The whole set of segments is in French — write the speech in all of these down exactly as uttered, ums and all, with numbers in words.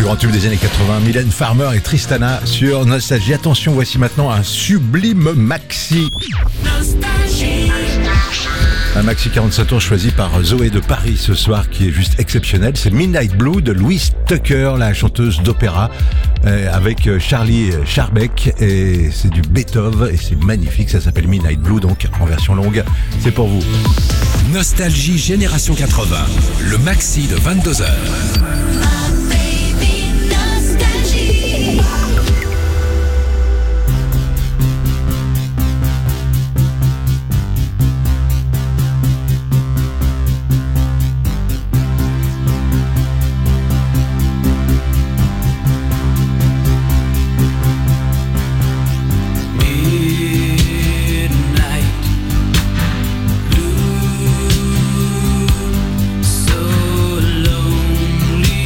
grand tube des années quatre-vingts, Mylène Farmer et Tristana sur Nostalgie. Attention, voici maintenant un sublime maxi. Nostalgie. Un maxi quarante-sept tours choisi par Zoé de Paris ce soir qui est juste exceptionnel. C'est Midnight Blue de Louise Tucker, la chanteuse d'opéra, euh, avec Charlie Charbeck. Et c'est du Beethoven et c'est magnifique. Ça s'appelle Midnight Blue, donc en version longue. C'est pour vous. Nostalgie Génération quatre-vingts, le maxi de vingt-deux heures. So lonely.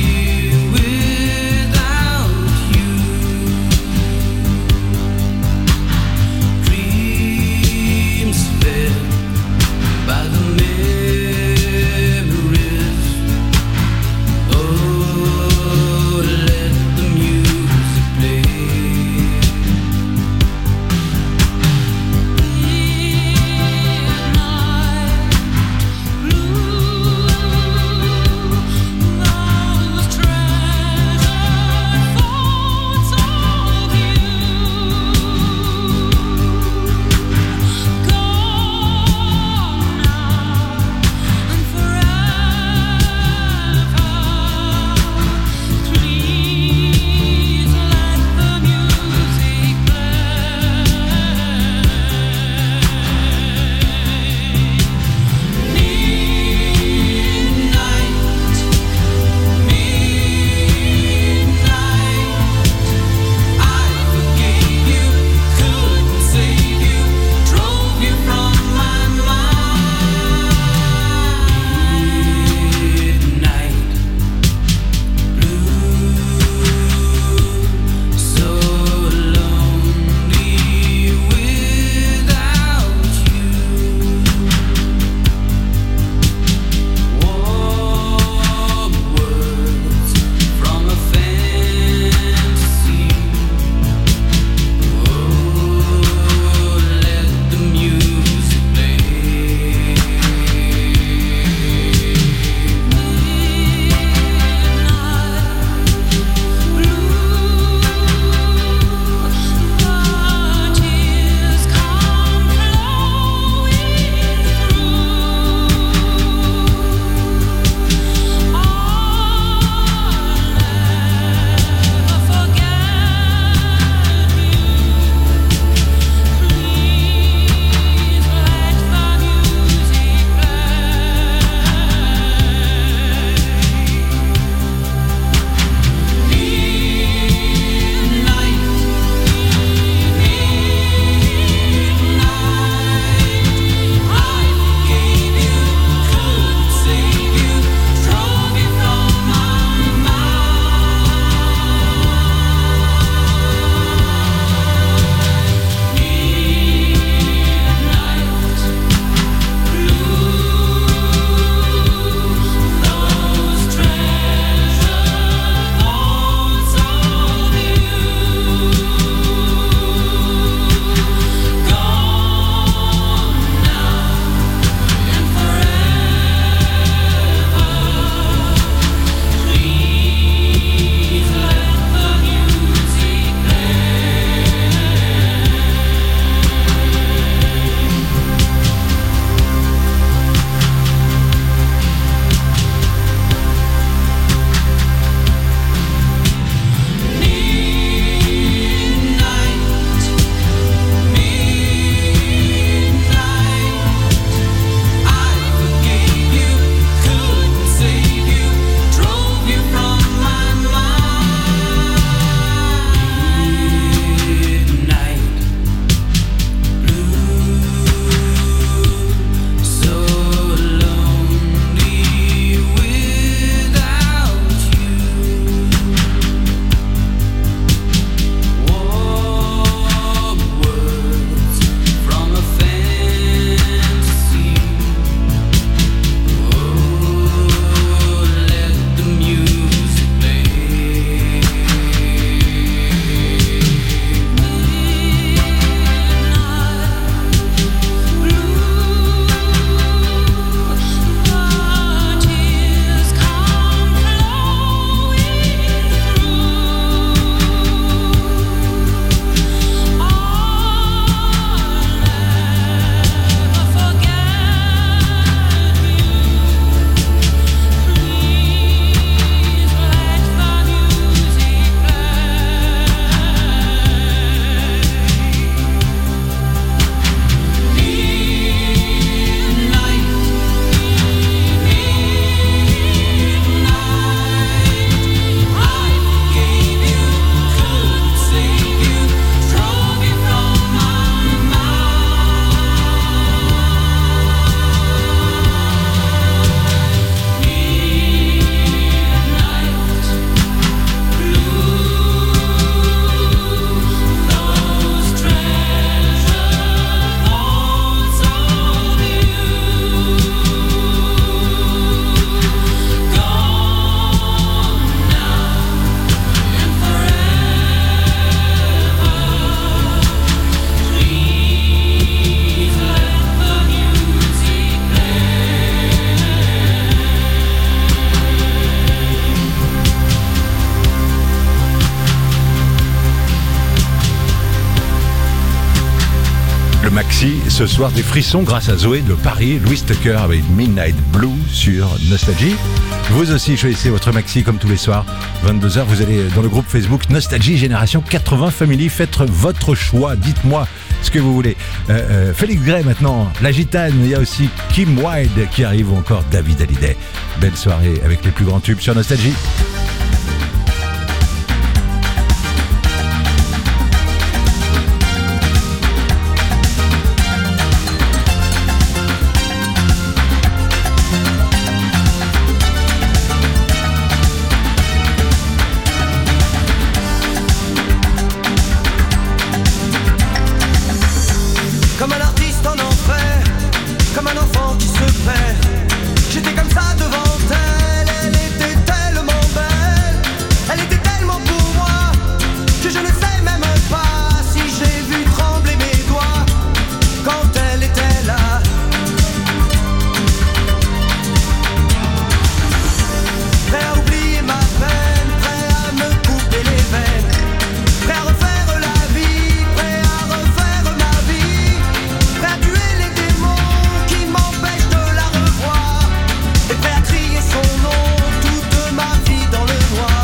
maxi ce soir des frissons grâce à Zoé de Paris, Louis Tucker avec Midnight Blue sur Nostalgie. Vous aussi choisissez votre maxi comme tous les soirs, vingt-deux heures, vous allez dans le groupe Facebook Nostalgie Génération quatre-vingts Family, faites votre choix, dites-moi ce que vous voulez. Euh, euh, Félix Gray maintenant, la gitane, il y a aussi Kim Wilde qui arrive ou encore David Hallyday. Belle soirée avec les plus grands tubes sur Nostalgie. Comme un artiste en enfer, comme un enfant qui se perd. J'étais comme ça devant elle, elle était tellement belle. Elle était tellement pour moi, que je ne sais même pas si j'ai vu trembler mes doigts quand elle était là. Prêt à oublier ma peine, prêt à me couper les veines, prêt à refaire la vie, prêt à refaire ma vie, prêt à tuer les démons qui m'empêchent de la revoir, et prêt à crier son nom toute ma vie dans le noir.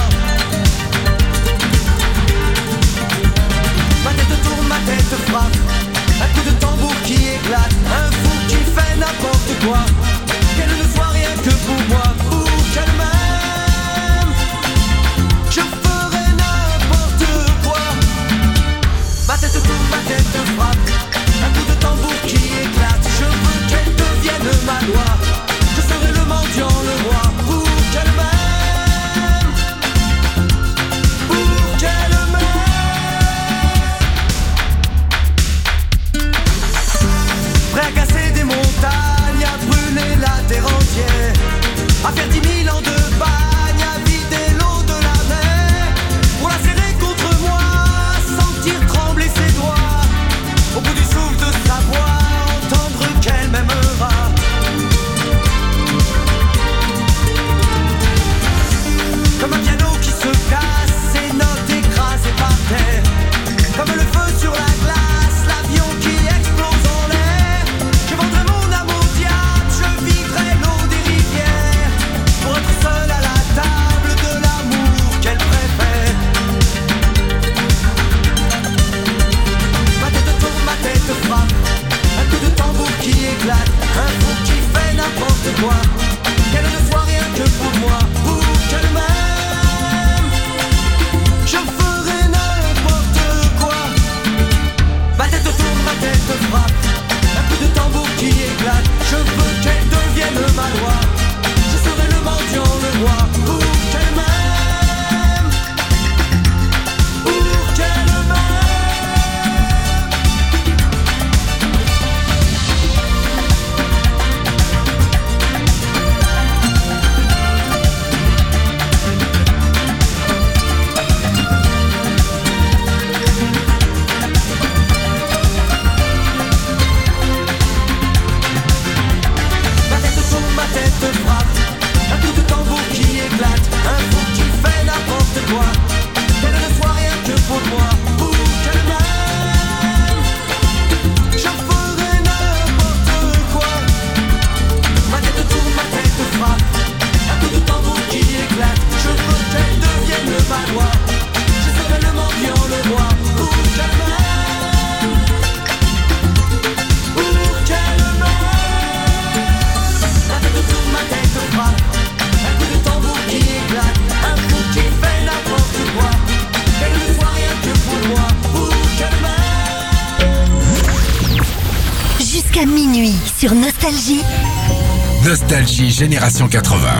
Ma tête tourne, ma tête frappe, un coup de tambour qui éclate, un fou qui fait n'importe quoi, qu'elle ne soit rien que pour moi, ou qu'elle m'aime, je ferai n'importe quoi. Ma tête tourne, ma tête frappe, un coup de tambour qui éclate, je veux qu'elle devienne ma loi, je serai le mendiant, le roi, pour qu'elle m'aime, pour qu'elle m'aime. Prêt à casser des montagnes, à brûler la terre entière, à faire dix mille ans de bagne, à vider l'eau de la mer, pour la serrer contre moi, sentir trembler ses doigts, au bout du souffle de sa voix, entendre qu'elle m'aimera. Comme un piano qui se casse, ses notes écrasées par terre, comme le feu sur la glace, l'avion qui explose en l'air. Je vendrai mon âme au diable, je vivrai l'eau des rivières, pour être seul à la table de l'amour qu'elle préfère. Ma tête tourne, ma tête frappe, un coup de tambour qui éclate, un fou qui fait n'importe quoi, qu'elle ne soit rien que pour moi, pour qu'elle m'aime, je ferai n'importe quoi. Ma tête tourne, ma tête frappe, un coup de tambour qui éclate, je veux qu'elle devienne ma loi, je serai le mendiant, le roi, pour qu'elle m'aime, pour qu'elle m'aime. Ma tête tourne, ma tête frappe, un coup de tambour qui éclate, un fou qui fait n'importe quoi, qu'elle ne soit rien que pour moi, pour qu'elle m'aime, je ferai n'importe quoi. Ma tête tourne, ma tête frappe, un coup de tambour qui éclate, je veux qu'elle devienne ma loi, je serai le mendiant, le roi, pour qu'elle m'aime, pour qu'elle m'aime. Ma tête tourne, ma tête frappe, un coup de tambour qui éclate, un fou qui fait n'importe quoi, qu'elle ne soit rien que pour moi, pour qu'elle m'aime. Jusqu'à minuit sur Nostalgie. Nostalgie Génération quatre-vingts.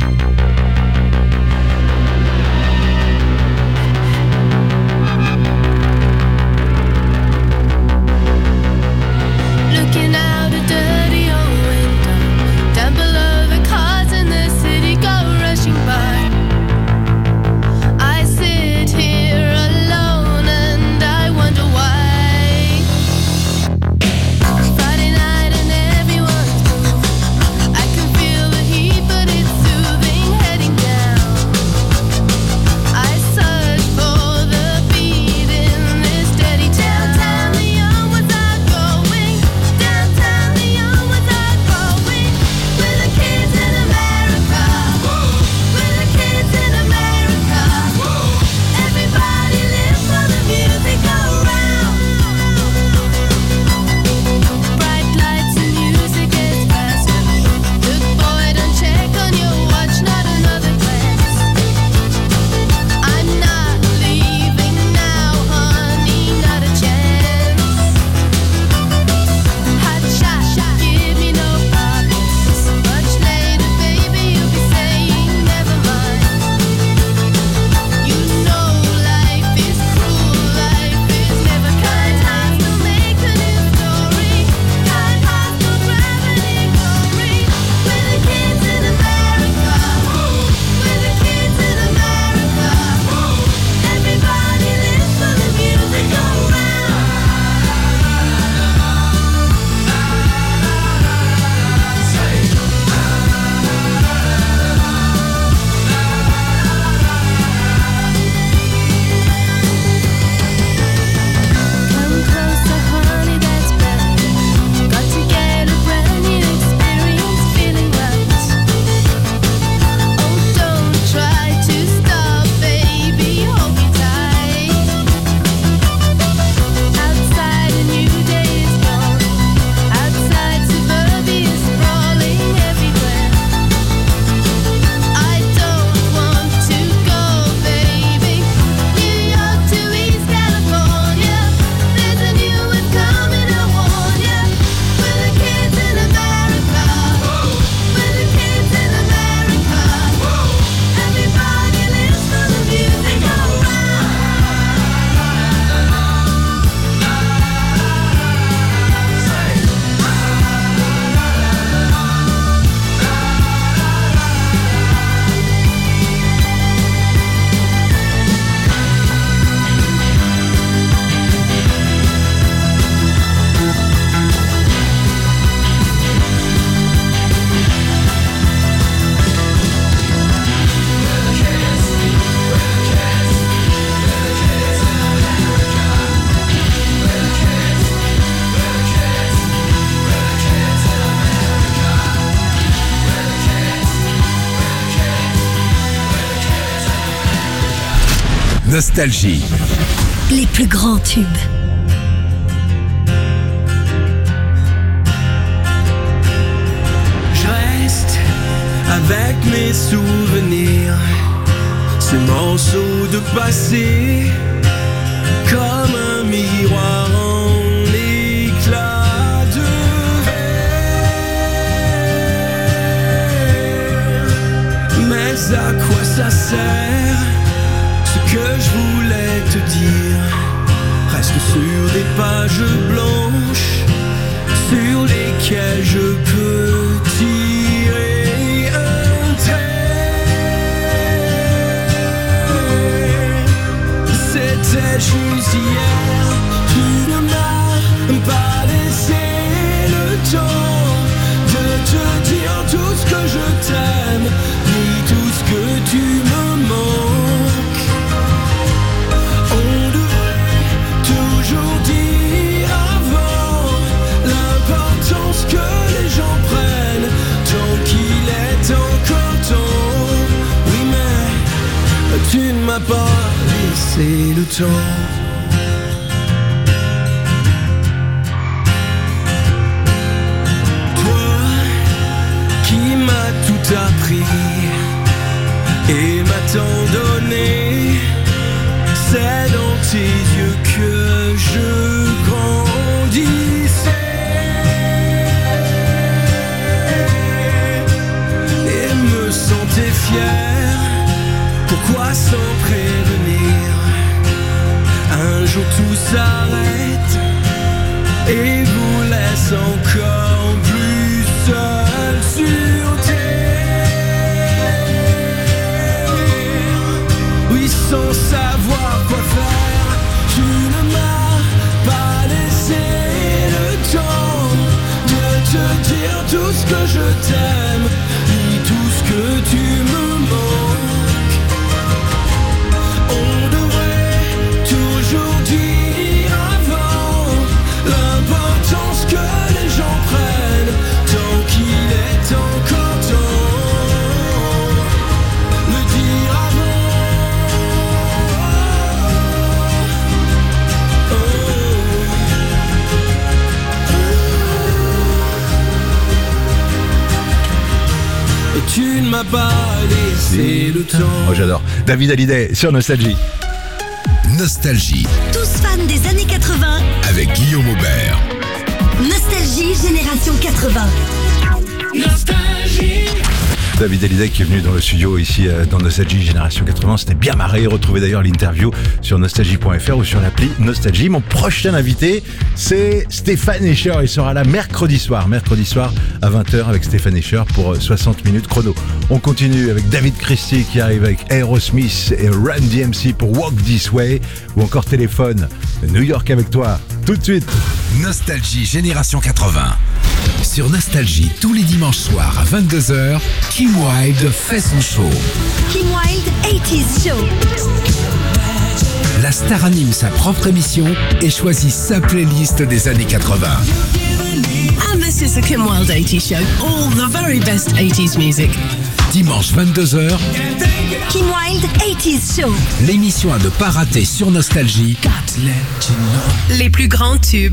Looking out a dirty old window, down below the cars in the city go rushing by. I sit here alone and I wonder why. Friday night and everyone's moving, I can feel the heat but it's soothing. Nostalgie. Les plus grands tubes. Je reste avec mes souvenirs, ces morceaux de passé, comme un miroir en éclat de verre. Mais à quoi ça sert? Ce que je voulais te dire reste sur des pages blanches sur lesquelles je peux tirer un trait. C'était juste hier, tu ne m'as pas laissé le temps de te dire tout ce que je t'aime, ni tout ce que tu me manques. On devrait toujours dire avant l'importance que les gens prennent tant qu'il est encore temps. Oui, mais tu ne m'as pas laissé le temps. Toi qui m'as tout appris et m'a tant donné, c'est dans tes yeux que je grandissais et me sentais fier. Pourquoi sans prévenir? Un jour tout s'arrête et vous laisse encore plus seul sur terre. Oui, sans savoir quoi faire, tu ne m'as pas laissé le temps de te dire tout ce que je t'aime, ni tout ce que tu me manques. On devrait toujours dire avant l'importance que les gens prennent tant qu'il est encore temps. Le dire avant. Oh. Et tu ne m'as pas laissé le temps. Oh, j'adore. David Hallyday sur Nostalgie. Nostalgie Tous fans des années quatre-vingts. avec Guillaume Aubert. Nostalgie Génération quatre-vingts. David Hallyday qui est venu dans le studio ici euh, dans Nostalgie Génération quatre-vingts. C'était bien marré. Retrouvez d'ailleurs l'interview sur nostalgie point f r ou sur l'appli Nostalgie. Mon prochain invité, c'est Stéphane Escher. Il sera là mercredi soir. Mercredi soir à vingt heures avec Stéphane Escher pour euh, soixante minutes chrono. On continue avec David Christie qui arrive avec Aerosmith et Run D M C pour Walk This Way. Ou encore Téléphone, New York avec toi. Tout de suite. Nostalgie Génération quatre-vingts. Sur Nostalgie, tous les dimanches soirs à vingt-deux heures, Kim Wilde fait son show. Kim Wilde eighties Show. La star anime sa propre émission et choisit sa playlist des années quatre-vingts. And this is the Kim Wilde eighties Show. All the very best eighties music. Dimanche vingt-deux heures, Kim Wilde eighties Show. l'émission à ne pas rater sur Nostalgie. Les plus grands tubes.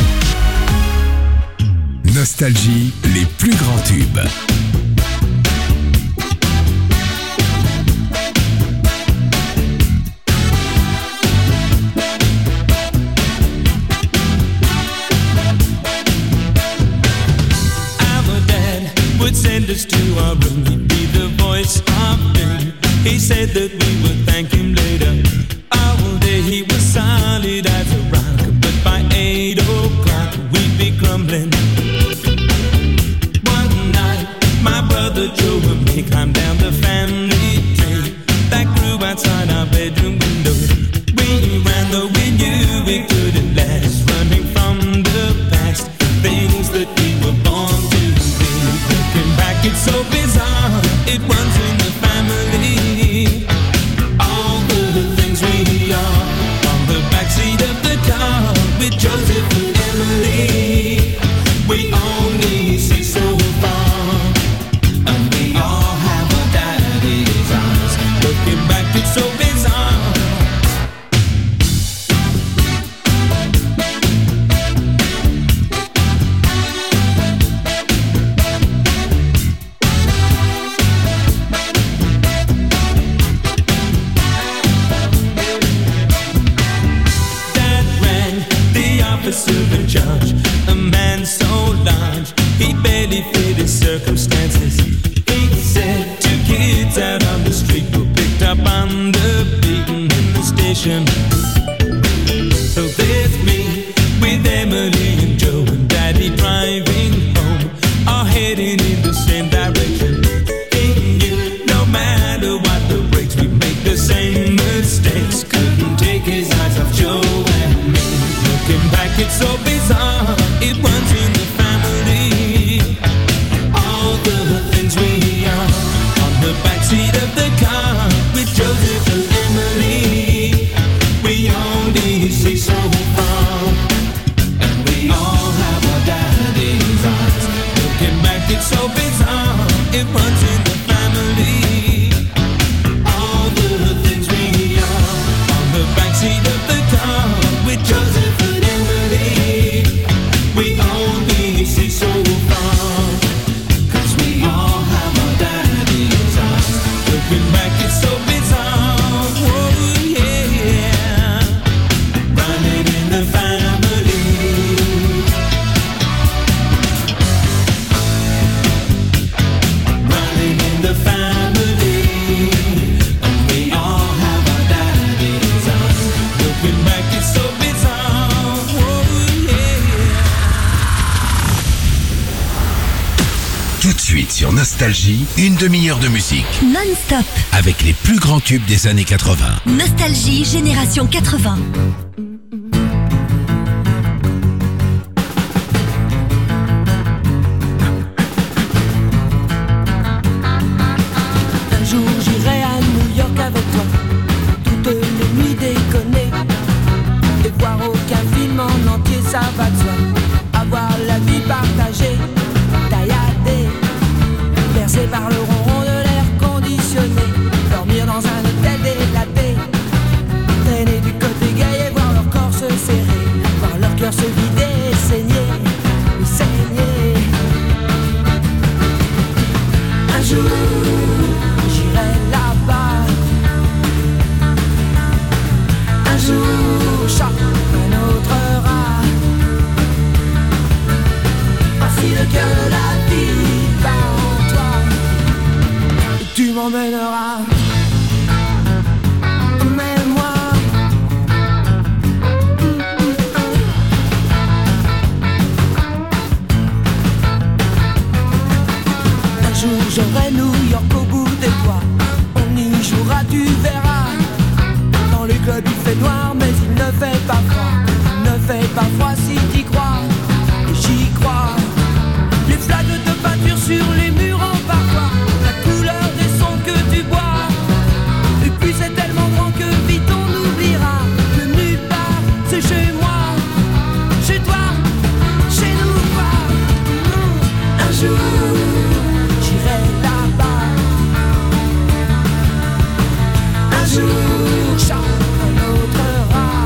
Nostalgie, les plus grands tubes. Our dad would send us to our room. He'd be the voice of doom. He said that we would thank him later. All day he was solid as a rock, but by eight o'clock we'd be crumbling. One night my brother Joe and me climbed down the family tree that grew outside our bedroom window. We ran though we knew we couldn't last, running from the past, things that we were born to be. Looking back it's so bizarre, it runs in the family. All the destination. So there's me with Emily and Joe and Daddy driving home, all heading in the same direction. Ain't you, no matter what the breaks, we make the same mistakes. Couldn't take his eyes off Joe and me. Looking back, it's so bizarre. It runs in the family. All the things we are on the backseat of the car with Joseph and Emily. We only see so far, and we all have our daddy's eyes. Looking back, it's so bizarre. It runs in the family. All the things we are on the backseat of the car with Joseph and Emily. We only see so far, 'cause we all have our daddy's eyes. Looking back, it's so bizarre. Oh yeah, running in the family. Running in the family. And we all have our daddy's eyes. Looking back, it's so bizarre. Oh yeah. Tout de suite sur Nostalgie, une demi-heure de musique Non-stop. avec les plus grands tubes des années quatre-vingts. Nostalgie Génération quatre-vingts. Un jour j'irai à New York avec toi, toutes les nuits déconner, et voir aucun film en entier, ça va de soi. Avoir la vie partagée, tailladée, bercée par le ronron de l'air conditionné, dormir dans un hôtel délaté, traîner du côté gay et voir leur corps se serrer, voir leur cœur se vider et saigner, et saigner. Un jour j'irai là-bas, un jour chaque un autre rat. Voici le cœur de la vie bat en toi, et tu m'emmèneras. Emmène-moi. Un jour j'aurai New York au bout des doigts, on y jouera, tu verras. Dans les clubs il fait noir mais il ne fait pas froid, il ne fait pas froid si t'y crois, et j'y crois. Les flaques de peinture sur les murs en parfois, la couleur des sons que tu bois. Et puis c'est tellement grand que vite on oubliera que nulle part c'est chez moi, chez toi, chez nous quoi. Un jour j'irai là-bas, un jour chaque un autre rat.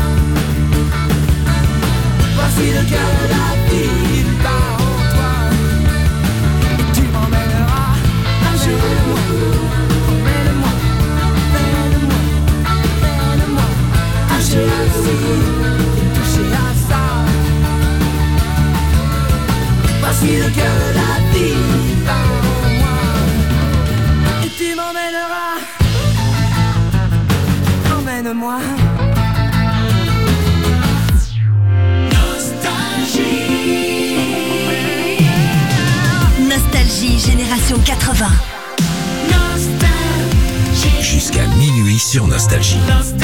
Voici le cœur de la ville bat en toi, et tu m'emmèneras un jour. Emmène-moi, emmène-moi, emmène-moi, toucher à ci et toucher à ça. Voici le cœur de la ville bat en moi, et tu m'emmèneras. Emmène-moi. Nostalgie Génération quatre-vingts. Jusqu'à minuit sur Nostalgie.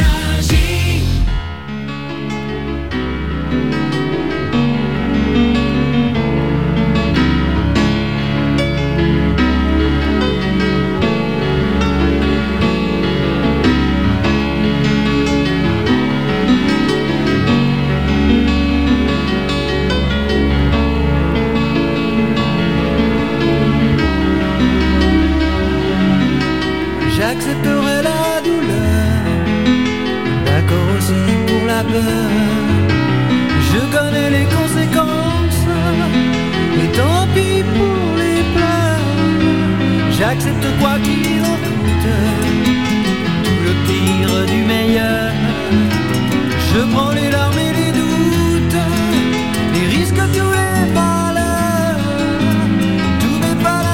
J'accepterai la douleur, d'accord aussi pour la peur. Je connais les conséquences, et tant pis pour les pleurs. J'accepte quoi qu'il en coûte, tout le pire du meilleur. Je prends les larmes et les doutes, les risques, tous les malheurs. Tout n'est pas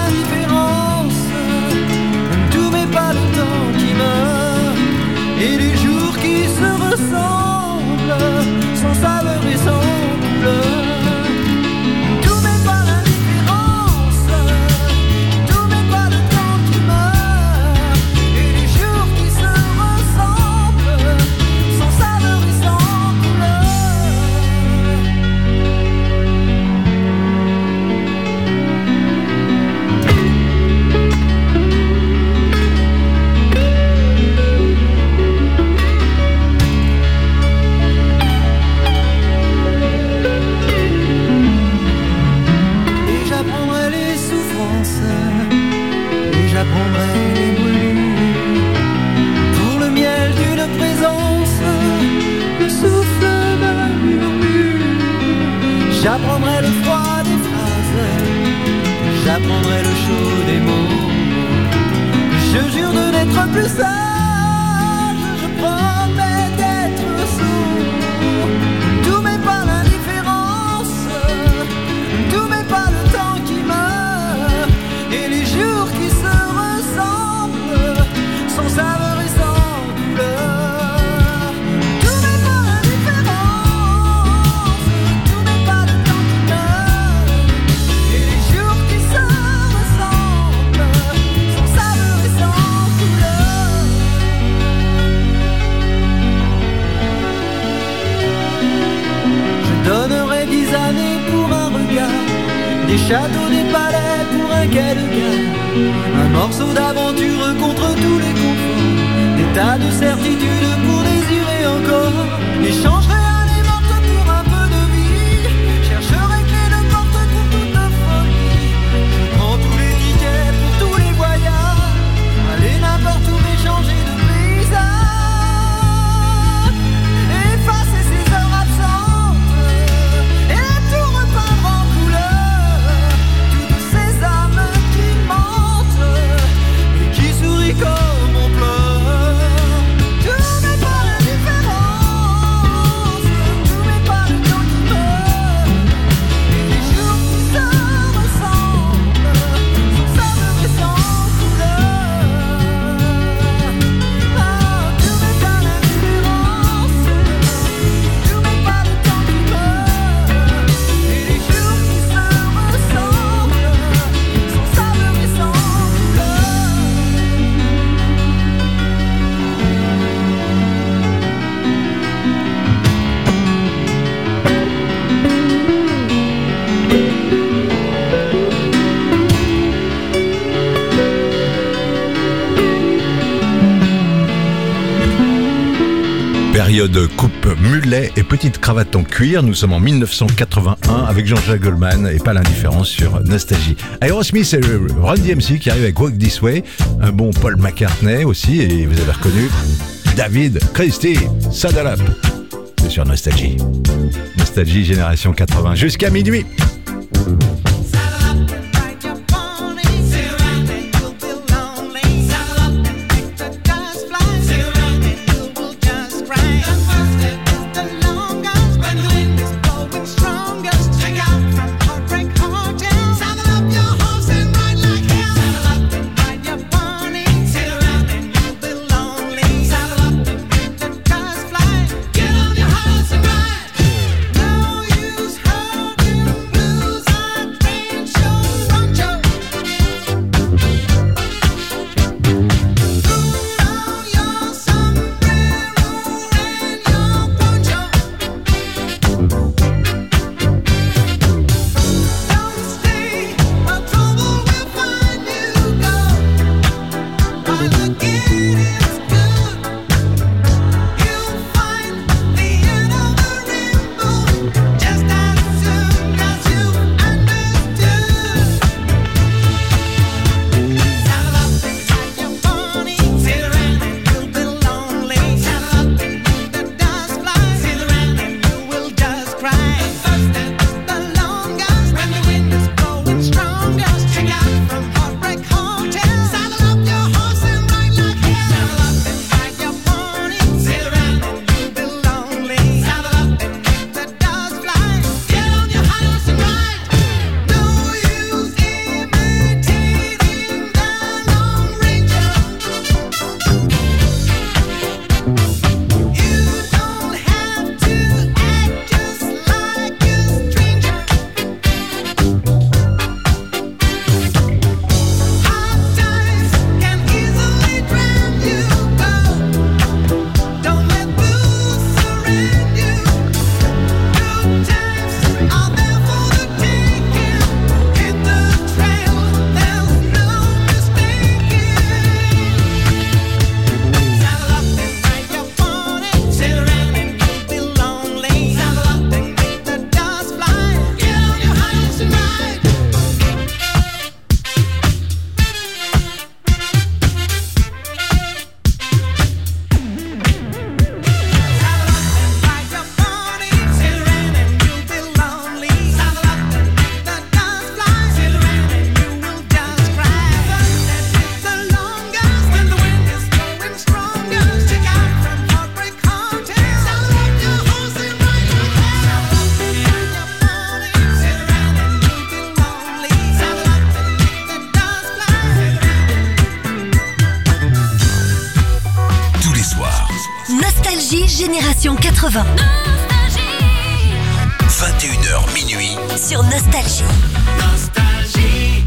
l'indifférence, tout n'est pas le temps qui meurt, et les jours qui châteaux, des palais pour un quai de gare, un morceau d'aventure contre tous les conforts, des tas de certitudes pour désirer encore. Échangerai un les mortes pour un peu de vie, chercherai clé de porte pour toute folie. Je prends tous les tickets pour tous les voyages, aller n'importe où mais changer de paysage, effacer ces heures absentes et la tout repeindre en couleur. Toutes ces âmes qui mentent et qui sourient comme on pleure. Tout n'est pas l'indifférence, tout n'est pas le temps qui meurt, et les jours qui se ressemblent sont saveurs et sans couleur. Ah, tout n'est pas l'indifférence, tout n'est pas le temps qui meurt, et les jours qui se ressemblent sont saveurs et sans couleur. Période coupe mulet et petite cravate en cuir. Nous sommes en mille neuf cent quatre-vingt-un avec Jean-Jacques Goldman et pas l'indifférence sur Nostalgie. Aerosmith et Run D M C qui arrive avec Walk This Way. Un bon Paul McCartney aussi, et vous avez reconnu David Christie, Saddle Up. C'est sur Nostalgie. Nostalgie Génération quatre-vingts jusqu'à minuit. Génération quatre-vingts. vingt et une heures minuit Sur Nostalgie. Nostalgie.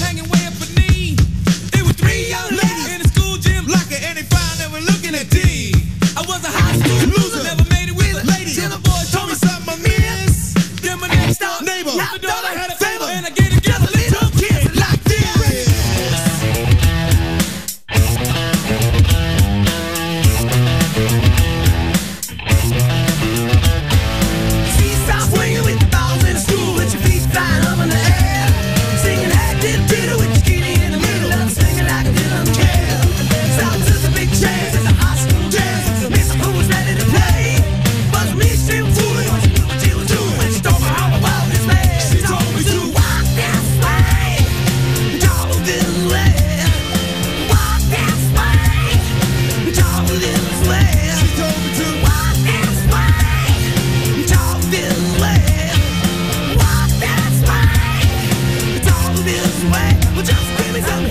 hanging way up her knee. It was three young ladies in the school gym, locking, and they found they were looking at D. I was a high school loser, never made it with a lady. Till the boys told me something I missed. Then my next door neighbor, the daughter had a favor, and I gave it together little kids like this. Seesaw swinging with the balls in the school, with your feet flying up in the air, singing hey diddle diddle with your skinny in the middle, and singing like I didn't care. South to the big chairs in the high school dance, Miss Who was ready to play, but me she was fooling what she knew what she was doing when she told me all about this man. She told me to walk this way, talk this way, walk this way, talk this way. She told me to walk this way, talk this way, walk this way, talk this way. Well, just give me some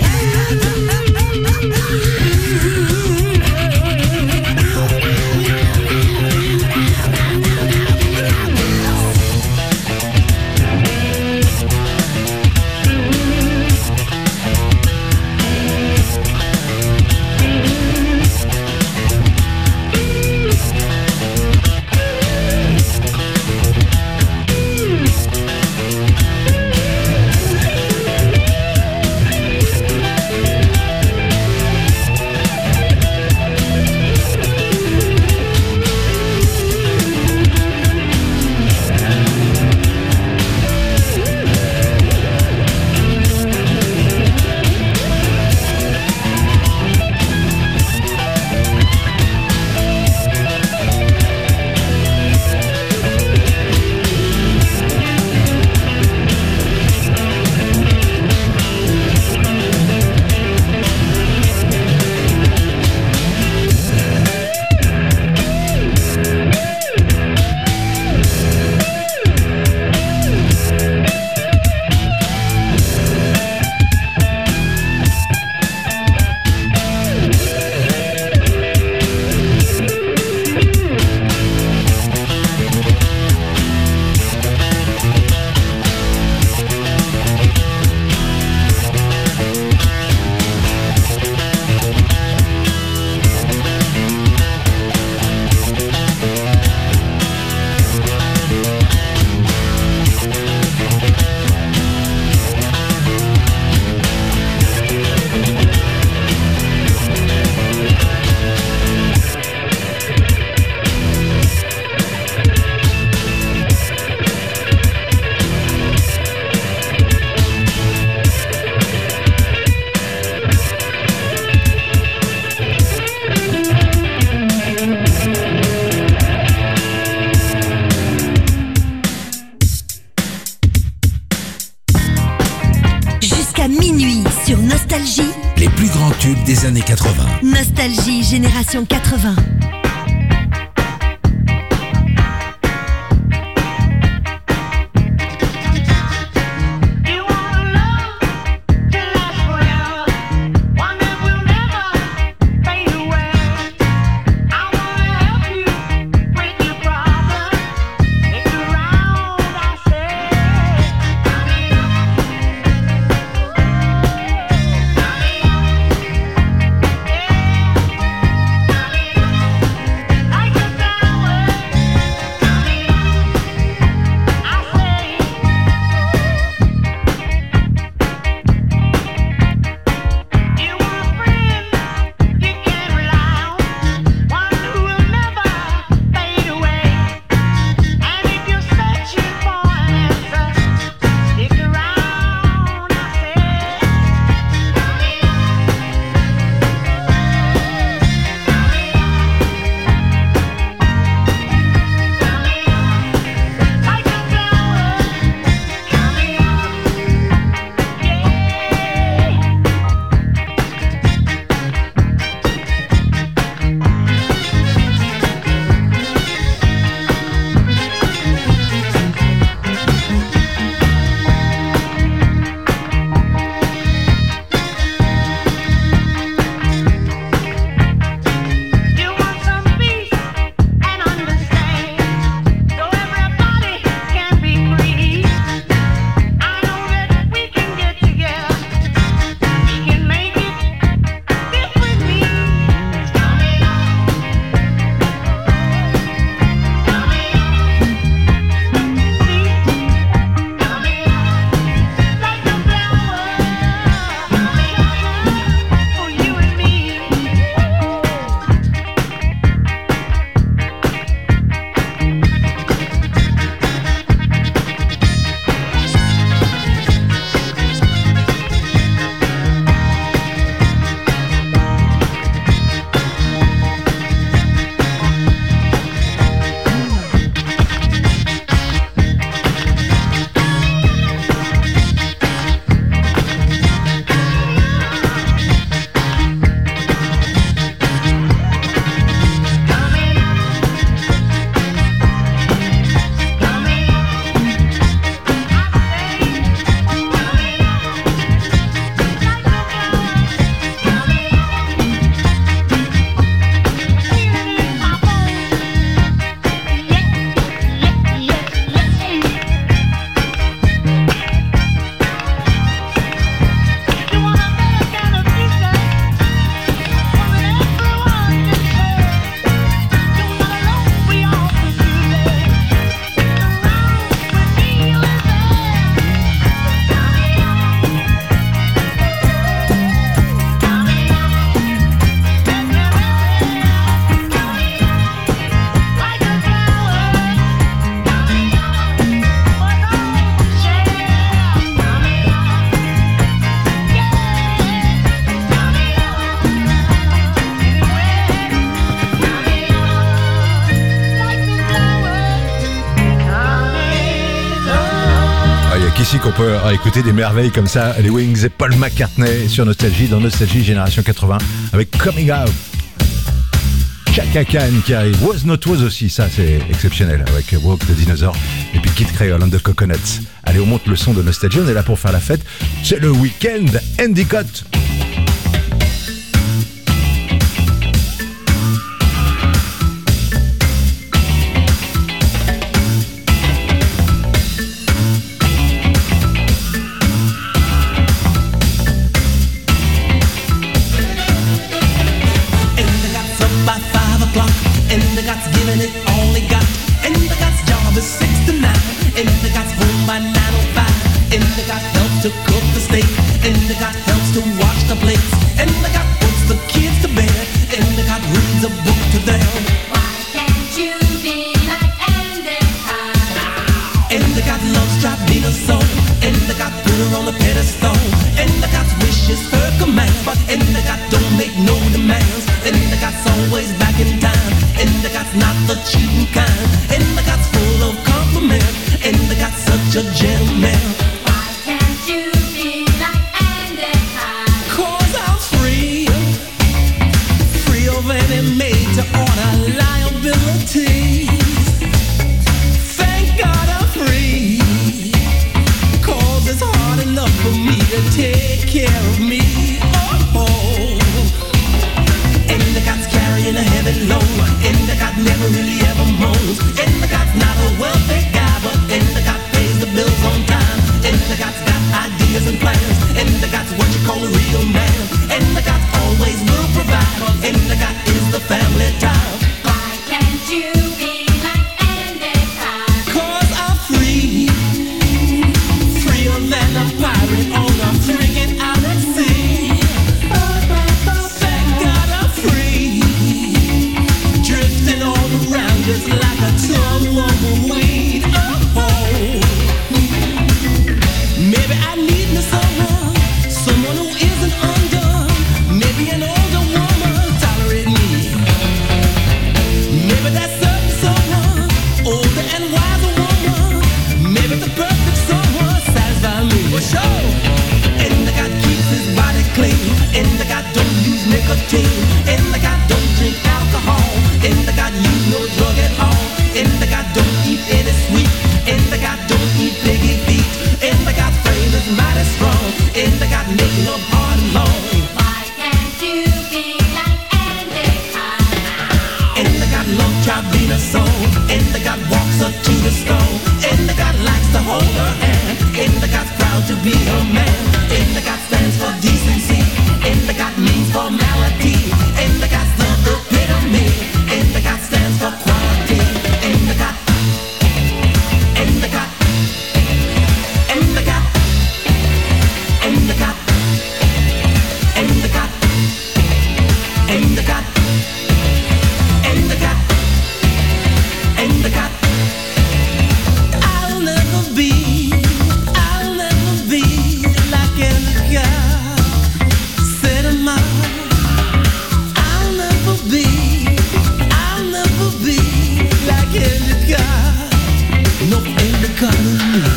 les plus grands tubes des années quatre-vingts. Nostalgie Génération quatre-vingts. I qu'on peut écouter des merveilles comme ça, les Wings et Paul McCartney sur Nostalgie, dans Nostalgie Génération quatre-vingts, avec Coming Out. Chaka Khan qui arrive, Was Not Was aussi, ça c'est exceptionnel, avec Walk the Dinosaur et puis Kid Creole and the Coconuts. Allez, on monte le son de Nostalgie, on est là pour faire la fête, c'est le week-end Endicott. Endicot's giving it all he got. Endicot's job is six to nine. Endicot's home by nine oh five. Endicott helps to cook the steak. Endicott helps to wash the plates. Endicott puts the kids to bed. Endicott reads a book to them. Why can't you be like Endicott? Endicott loves Tribina so. Endicott put her on a pedestal. Endicott's wish is her command, but Endicott don't make no demands. Endicott's always back in time. Endicott's not the cheating kind. Endicott's full of compliments. Endicott's such a gentleman. Why can't you be like Endicott? Cause I'm free, free of any made to order liabilities. Thank God I'm free, cause it's hard enough for me to take care of me. Oh, oh. Endicott's carrying a heavy load. Endicott never really ever moans. Endicott's not a wealthy guy, but Endicott pays the bills on time. Endicott's got ideas and plans. Endicott's what you call a real man. Endicott always will provide. Endicott is the family time. Why can't you be like Endicott? Cause I'm free, freer than a pirate on a frigate out at sea. Thank God I'm free, drifting all around just like a tongue of weed. Oh, maybe I need me someone, someone who isn't undone. Maybe an older woman tolerate me. Maybe that certain someone, older and wiser woman. Maybe the perfect someone satisfy me. For sure. Endicott keeps his body clean. Endicott don't use nicotine. Endicott don't drink alcohol. Endicott use no drug at all. Endicott don't eat any sweet. Endicott don't eat piggy feet. Endicott's frame is mighty strong. Endicott make love hard and long. Why can't you be like Endicott? Endicott love Tribina so. Endicott walks her to the stone. Endicott likes to hold her hand. Endicott's proud to be her man. Endicott stands for decency. Endicott means formality. Endicott's the epitome. Endicott stands for quality. Endicott, Endicott, Endicott, Endicott, Endicott, Endicott, Endicott, Endicott. I'll never be, I'll never be like Endicott. Said a man, I'll never be, I'll never be like Endicott. No Endicott in me.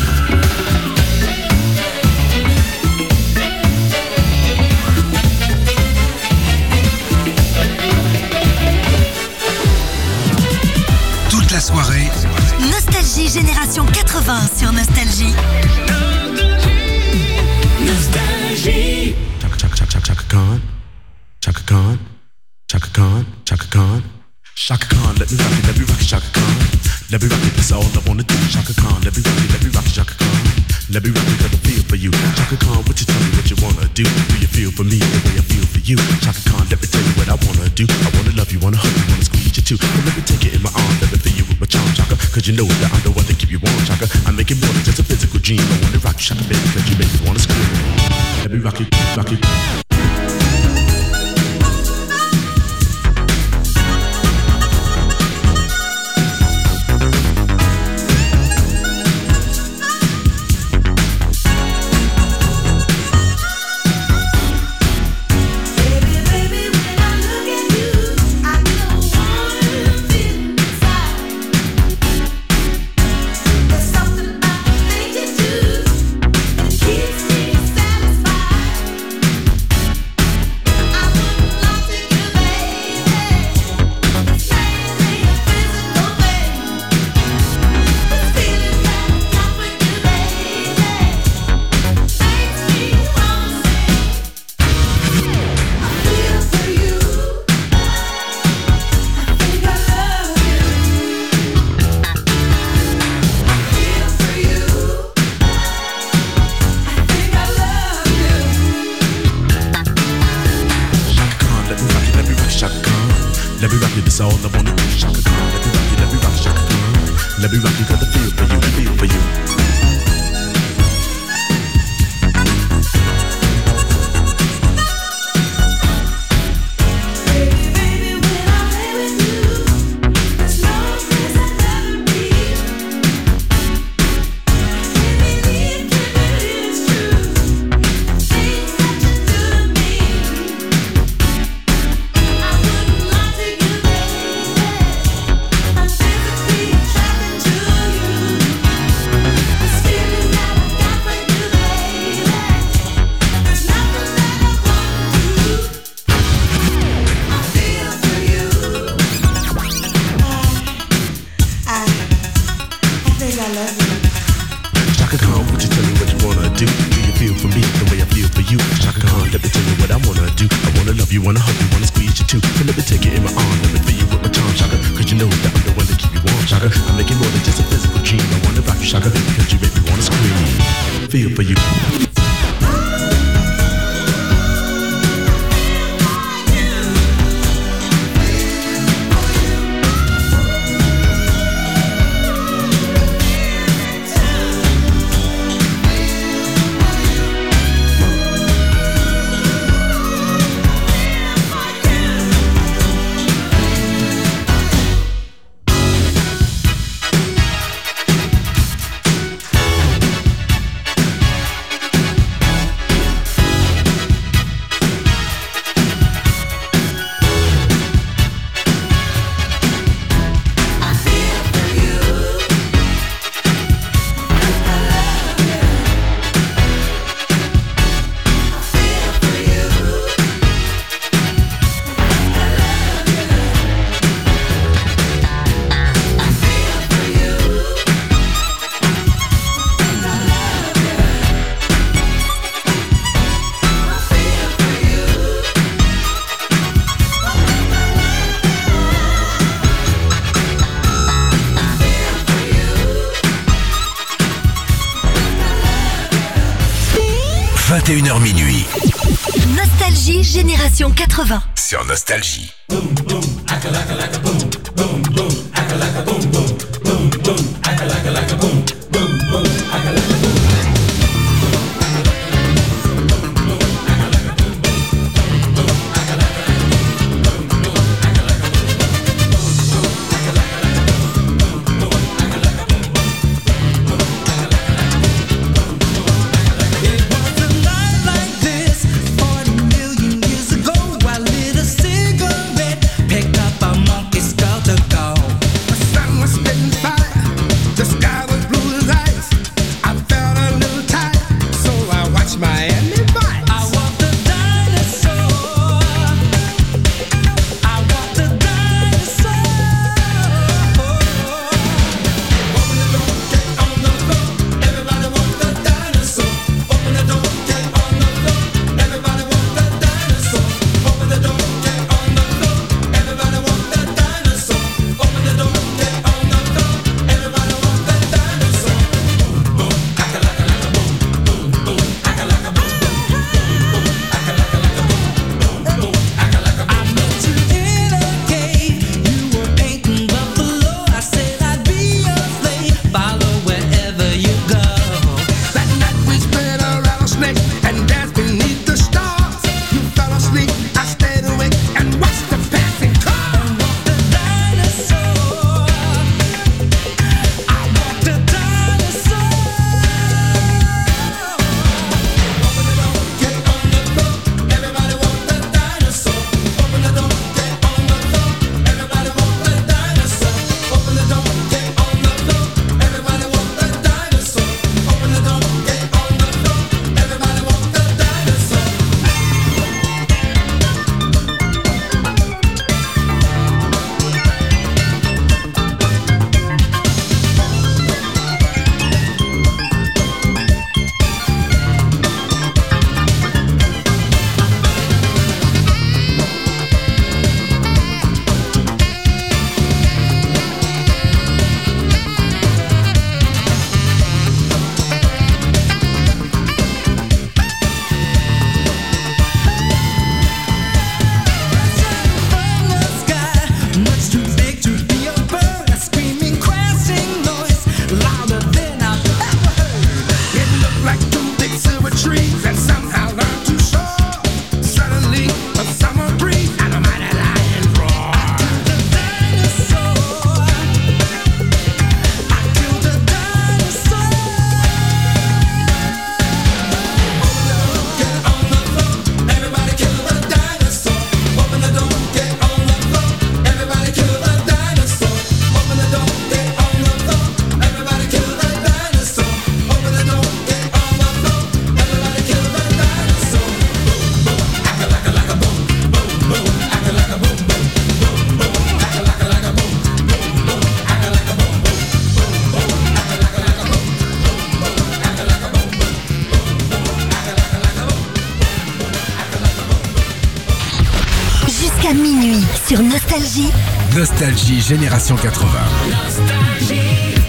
Toute la soirée, Nostalgie Génération quatre-vingts sur Nostalgie. Nostalgie. Chaka Chaka Chaka Chaka Chaka Khan, Chaka Khan, Chaka Khan, Chaka Khan, Chaka Khan. Let me rock it, let me rock it, Chaka Khan. Let me rock it, that's all I wanna do. Chaka Khan, let me rock it, let me rock it, Chaka Khan. Let me rock it, let me feel for you. Chaka Khan, what you tell me what you wanna do? Do you feel for me the way I feel for you? Chaka Khan, let me tell you what I wanna do. I wanna love you, wanna hug you, wanna squeeze you too. But let me take it in my arms, let me feel you with my charm, Chaka. Cause you know that I'm the one to keep you warm, Chaka. I make it more than just a physical dream. I wanna rock you, Chaka, baby, cause you make me wanna scream. Let me rock it, rock it. There's something about the things you do. let me rock you, that's all I wanna do. Shaka Khan, let me rock you, let me rock you, Shaka Khan. Let me rock you, got the feel for you, feel for you. vingt et une heures minuit. Nostalgie Génération quatre-vingts. Sur Nostalgie. Boom, boom, aka laka laka boom, boom, boom, aka laka boom, boom, boom, boom, aka laka laka boom, boom, boom, aka laka boom. Was Jusqu'à minuit sur Nostalgie. Nostalgie Génération quatre-vingts. Nostalgie.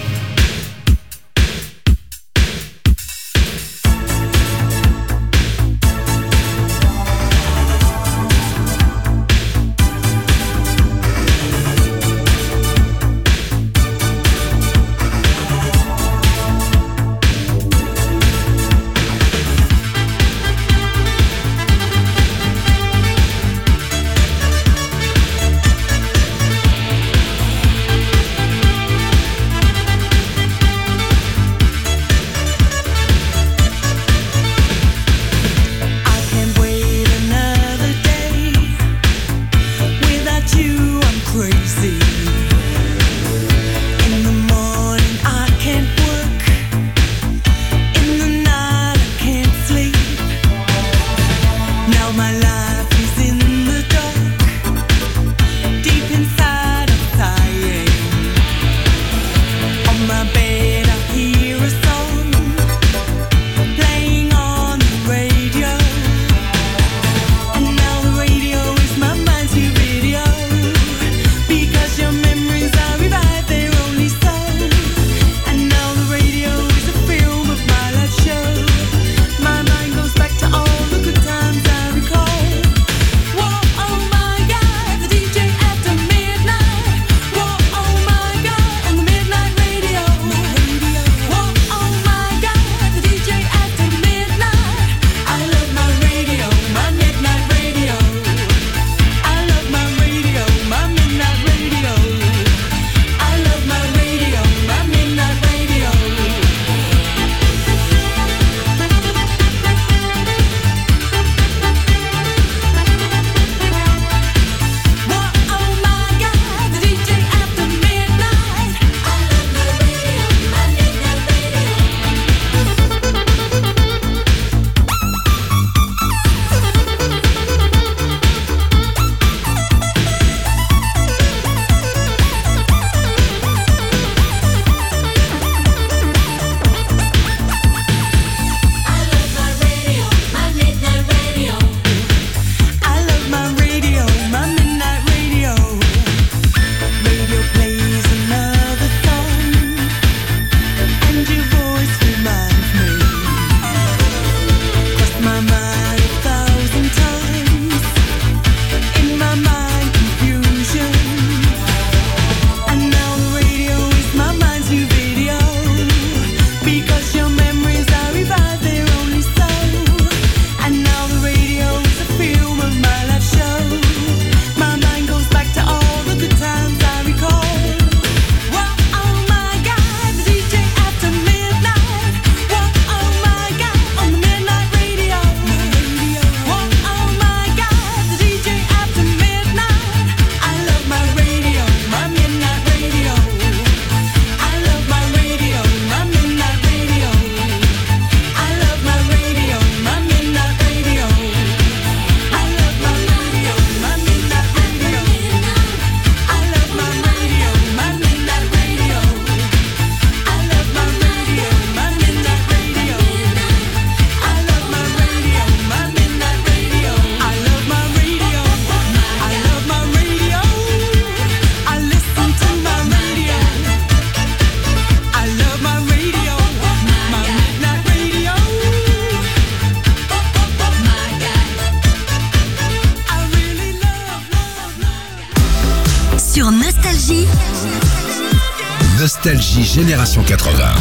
Nostalgie Génération quatre-vingts.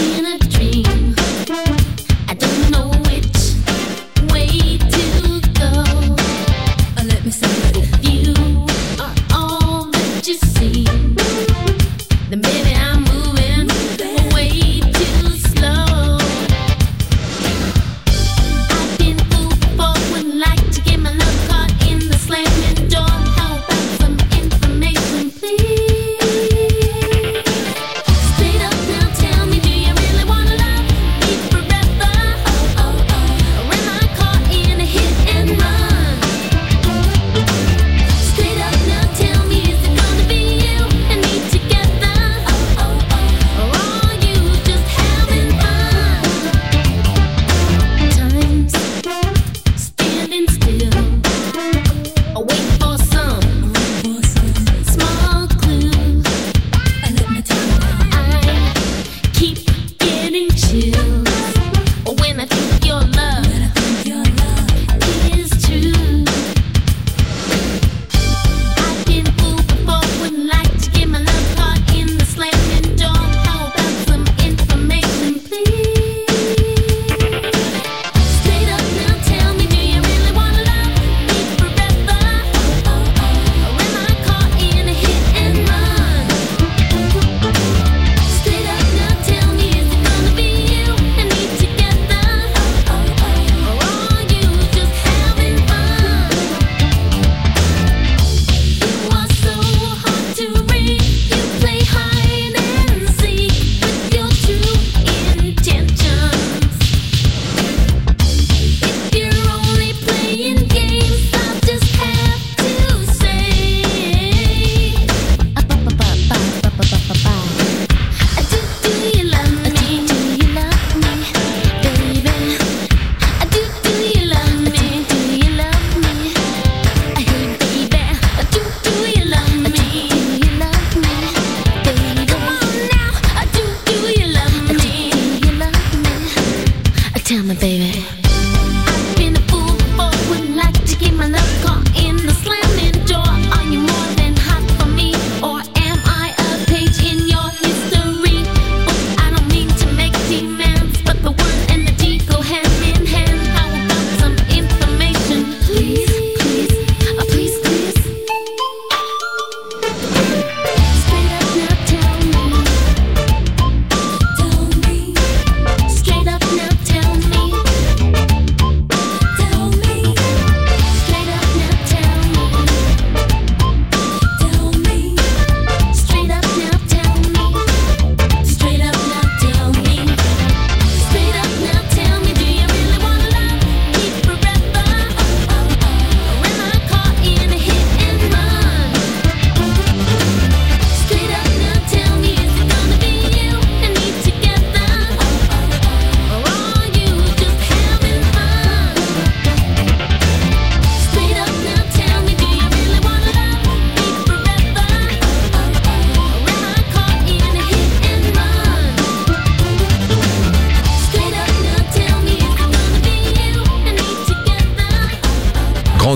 Way to go.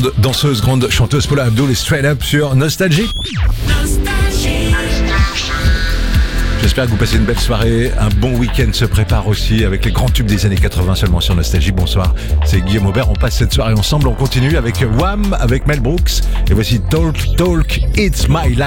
grande danseuse, grande chanteuse Paula Abdul et Straight Up sur Nostalgie. J'espère que vous passez une belle soirée. Un bon week-end se prépare aussi avec les grands tubes des années quatre-vingts seulement sur Nostalgie. Bonsoir, c'est Guillaume Aubert. On passe cette soirée ensemble. On continue avec Wham, avec Mel Brooks. Et voici Talk, Talk, It's My Life.